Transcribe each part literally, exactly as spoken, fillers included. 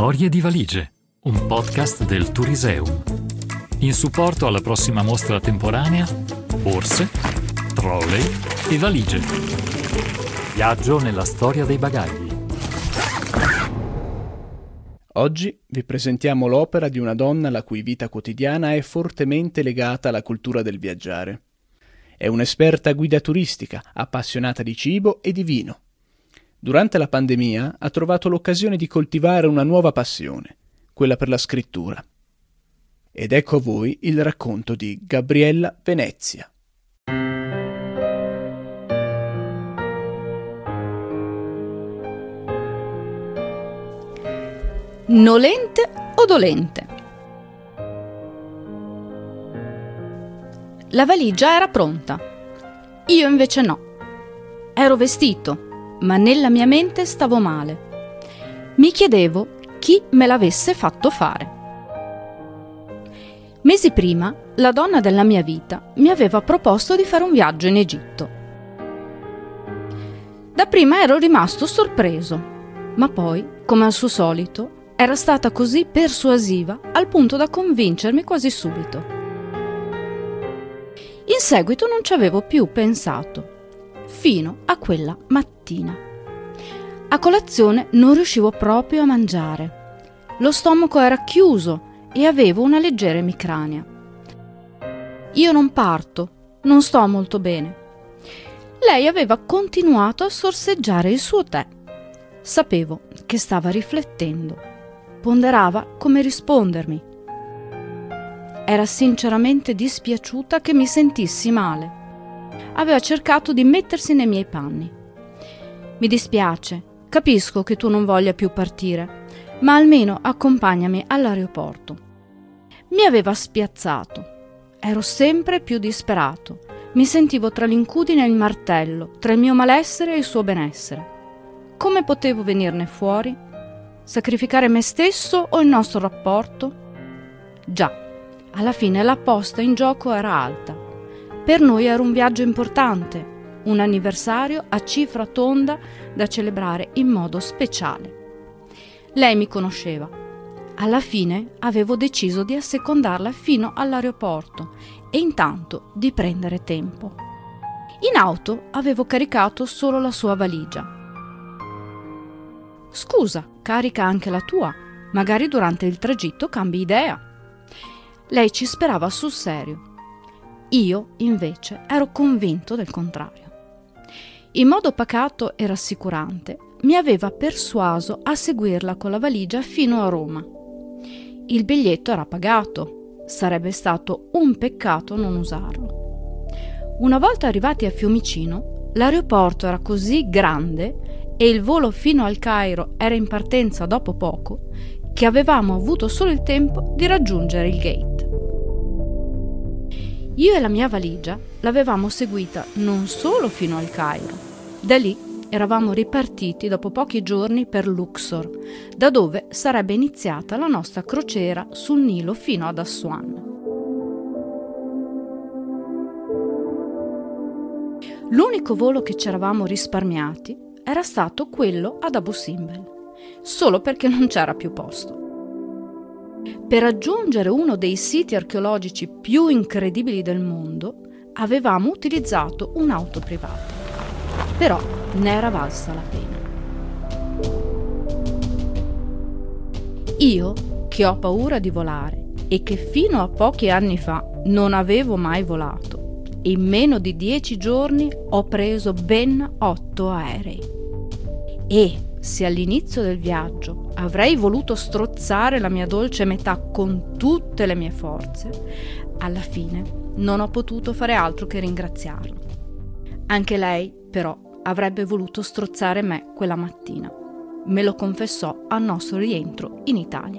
Storie di valigie, un podcast del Touriseum. In supporto alla prossima mostra temporanea, borse, trolley e valigie. Viaggio nella storia dei bagagli. Oggi vi presentiamo l'opera di una donna la cui vita quotidiana è fortemente legata alla cultura del viaggiare. È un'esperta guida turistica, appassionata di cibo e di vino. Durante la pandemia ha trovato l'occasione di coltivare una nuova passione, quella per la scrittura. Ed ecco a voi il racconto di Gabriella Venezia. Nolente o dolente? La valigia era pronta. Io invece no. Ero vestito, ma nella mia mente stavo male. Mi chiedevo chi me l'avesse fatto fare. Mesi prima, la donna della mia vita mi aveva proposto di fare un viaggio in Egitto. Dapprima ero rimasto sorpreso, ma poi, come al suo solito, era stata così persuasiva al punto da convincermi quasi subito. In seguito non ci avevo più pensato, fino a quella mattina. A colazione non riuscivo proprio a mangiare. Lo stomaco era chiuso e avevo una leggera emicrania. Io non parto, non sto molto bene. Lei aveva continuato a sorseggiare il suo tè. Sapevo che stava riflettendo. Ponderava come rispondermi. Era sinceramente dispiaciuta che mi sentissi male. Aveva cercato di mettersi nei miei panni. Mi dispiace, capisco che tu non voglia più partire, ma almeno accompagnami all'aeroporto. Mi aveva spiazzato. Ero sempre più disperato. Mi sentivo tra l'incudine e il martello, tra il mio malessere e il suo benessere. Come potevo venirne fuori? Sacrificare me stesso o il nostro rapporto? Già, alla fine la posta in gioco era alta. Per noi era un viaggio importante, un anniversario a cifra tonda da celebrare in modo speciale. Lei mi conosceva. Alla fine avevo deciso di assecondarla fino all'aeroporto e intanto di prendere tempo. In auto avevo caricato solo la sua valigia. Scusa, carica anche la tua, magari durante il tragitto cambi idea. Lei ci sperava sul serio. Io, invece, ero convinto del contrario. In modo pacato e rassicurante, mi aveva persuaso a seguirla con la valigia fino a Roma. Il biglietto era pagato, sarebbe stato un peccato non usarlo. Una volta arrivati a Fiumicino, l'aeroporto era così grande e il volo fino al Cairo era in partenza dopo poco, che avevamo avuto solo il tempo di raggiungere il gate. Io e la mia valigia l'avevamo seguita non solo fino al Cairo. Da lì eravamo ripartiti dopo pochi giorni per Luxor, da dove sarebbe iniziata la nostra crociera sul Nilo fino ad Assuan. L'unico volo che ci eravamo risparmiati era stato quello ad Abu Simbel, solo perché non c'era più posto. Per raggiungere uno dei siti archeologici più incredibili del mondo, avevamo utilizzato un'auto privata. Però ne era valsa la pena. Io, che ho paura di volare e che fino a pochi anni fa non avevo mai volato, in meno di dieci giorni ho preso ben otto aerei. E se all'inizio del viaggio avrei voluto strozzare la mia dolce metà con tutte le mie forze, alla fine non ho potuto fare altro che ringraziarla. Anche lei, però, avrebbe voluto strozzare me quella mattina. Me lo confessò al nostro rientro in Italia.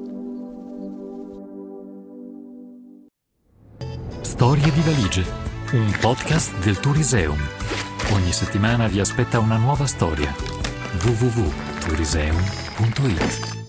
Storie di valigie, un podcast del Touriseum. Ogni settimana vi aspetta una nuova storia. w w w punto touriseum punto i t